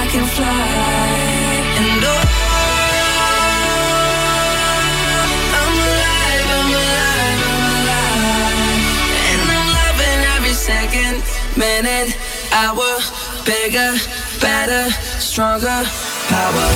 can fly. And oh, I'm alive, I'm alive, I'm alive. And I'm loving every second, minute, hour. Bigger, better, stronger, power.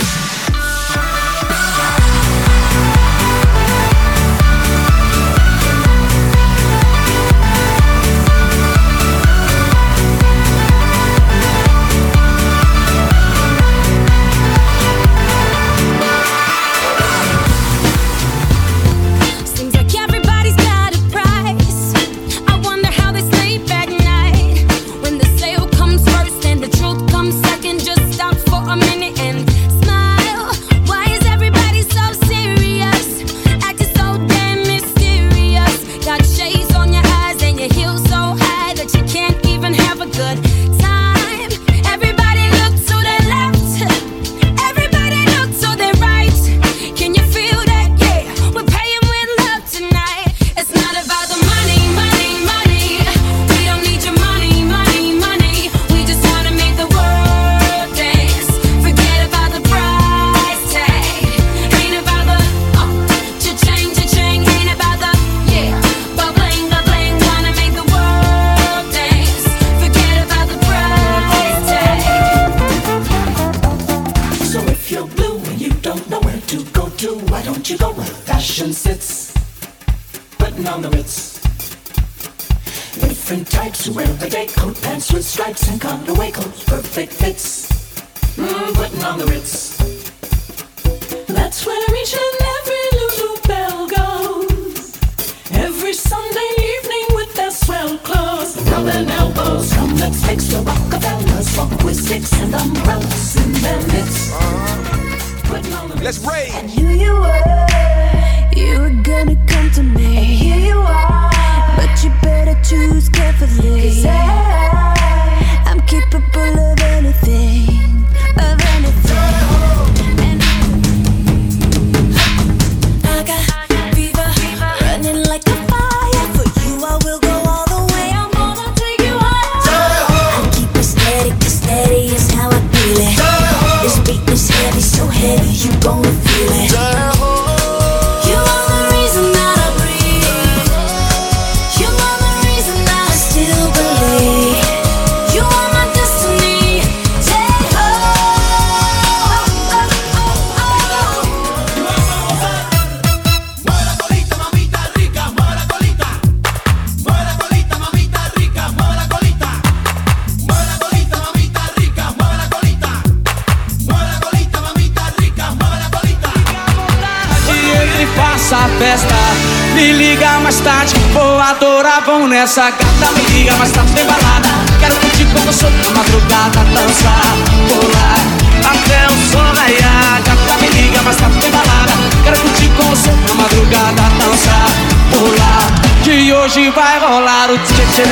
Let's rage. And here you were gonna come to me. And here you are, but you better choose carefully. 'Cause I'm capable of anything, of anything. And I got fever, running like a fire. For you I will go all the way. I'm gonna take you higher. I keep it steady, 'cause steady is how I feel it. This beat is heavy, so heavy, you gon' feel it. You are the reason that I breathe. You are the reason that I still believe. You are my destiny. Take Mueve la colita, mamita rica, mueve la colita. Mueve la colita, mamita rica, mueve la colita. Mueve la colita, mamita rica, mueve la colita. Mueve la colita, mamita rica, mueve la colita. Que entre faça a festa, me liga mais tarde, vou adorar, vamos nessa gata. Me liga mais tarde, tem balada, quero curtir com você na madrugada, dançar, pular, até o sol raiar. Gata, me liga mais tarde, tem balada, quero curtir com você na madrugada, dançar, pular, que hoje vai rolar o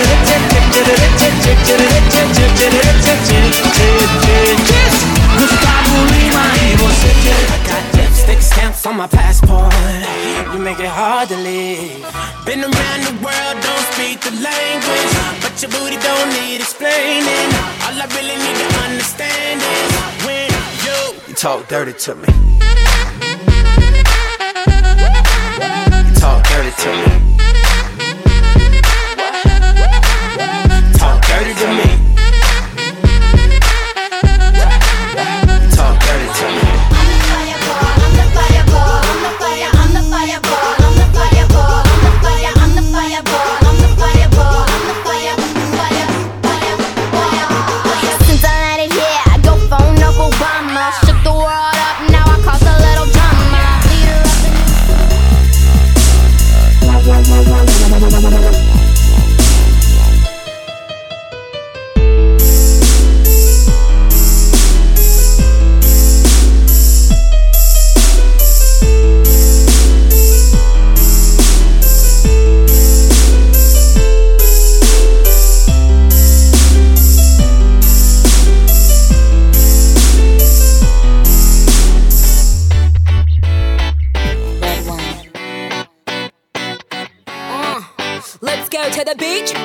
Gustavo Lima e você. Lipstick stamps on my passport. You make it hard to leave. Been around the world, don't speak the language, but your booty don't need explaining. All I really need to understand is when you talk dirty to me. You talk dirty to me. Talk dirty to me. You talk dirty to me. Since I landed here, I go phone up Obama. Shook the world up, now I cause a little drama. Leader of the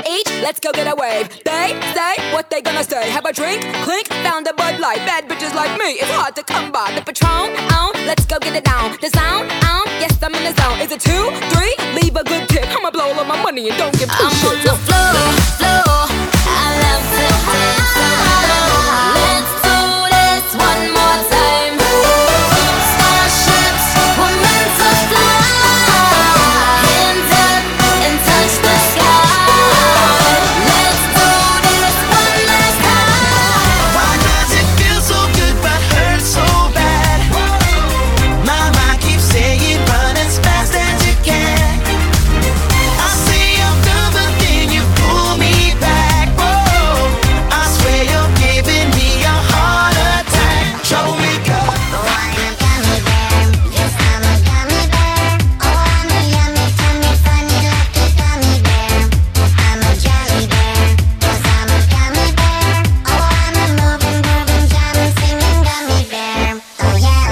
each, let's go get a wave. They say what they gonna say. Have a drink, clink, found a Bud Light. Bad bitches like me, it's hard to come by. The Patron, let's go get it down. The sound, yes I'm in the zone. Is it 2, 3? Leave a good tip. I'ma blow all of my money and don't give two shits. I'm on the floor, I love to dance. Let's do this one more time. Starships, we're meant to fly. Hands up and touch the sky. Let's do this one last time. Why does it feel so good but hurt so bad? My mind keeps saying run as fast as you can. I say I'm done but then you pull me back. Whoa, I swear you're giving me a heart attack. Show me God. Oh, I'm a gummy bear. Yes, I'm a gummy bear. Oh, I'm a yummy, tummy, funny, lucky gummy bear. I'm a jelly bear. Yes, I'm a gummy bear. Oh, I'm a moving, grooving, jamming, singing gummy bear. Oh, yeah.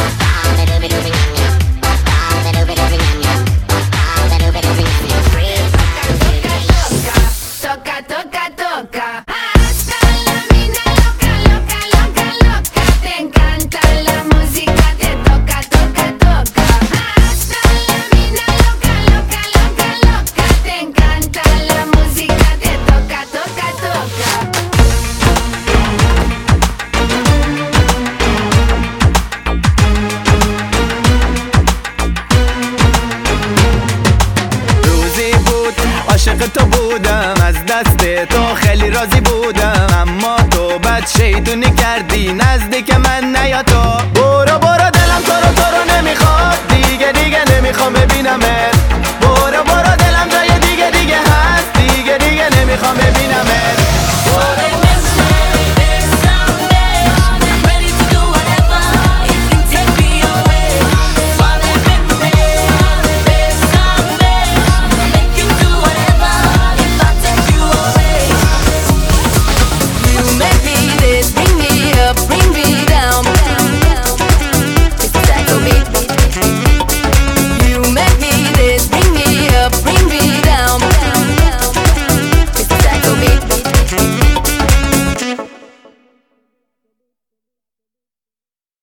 Toca, toca, toca. Hasta la mina loca, loca, loca, loca. Te encanta la música, te toca, toca, toca. Hasta la mina loca, loca, loca, loca. Te encanta la música, te toca, toca, toca. روزی بود عاشق تو بودم، از دست تو خیلی راضی بودم، اما تو بد شیطونی کردی نزدیک من نیا تو. برو برو دلم تو رو نمیخواد، دیگه نمیخوام ببینمت.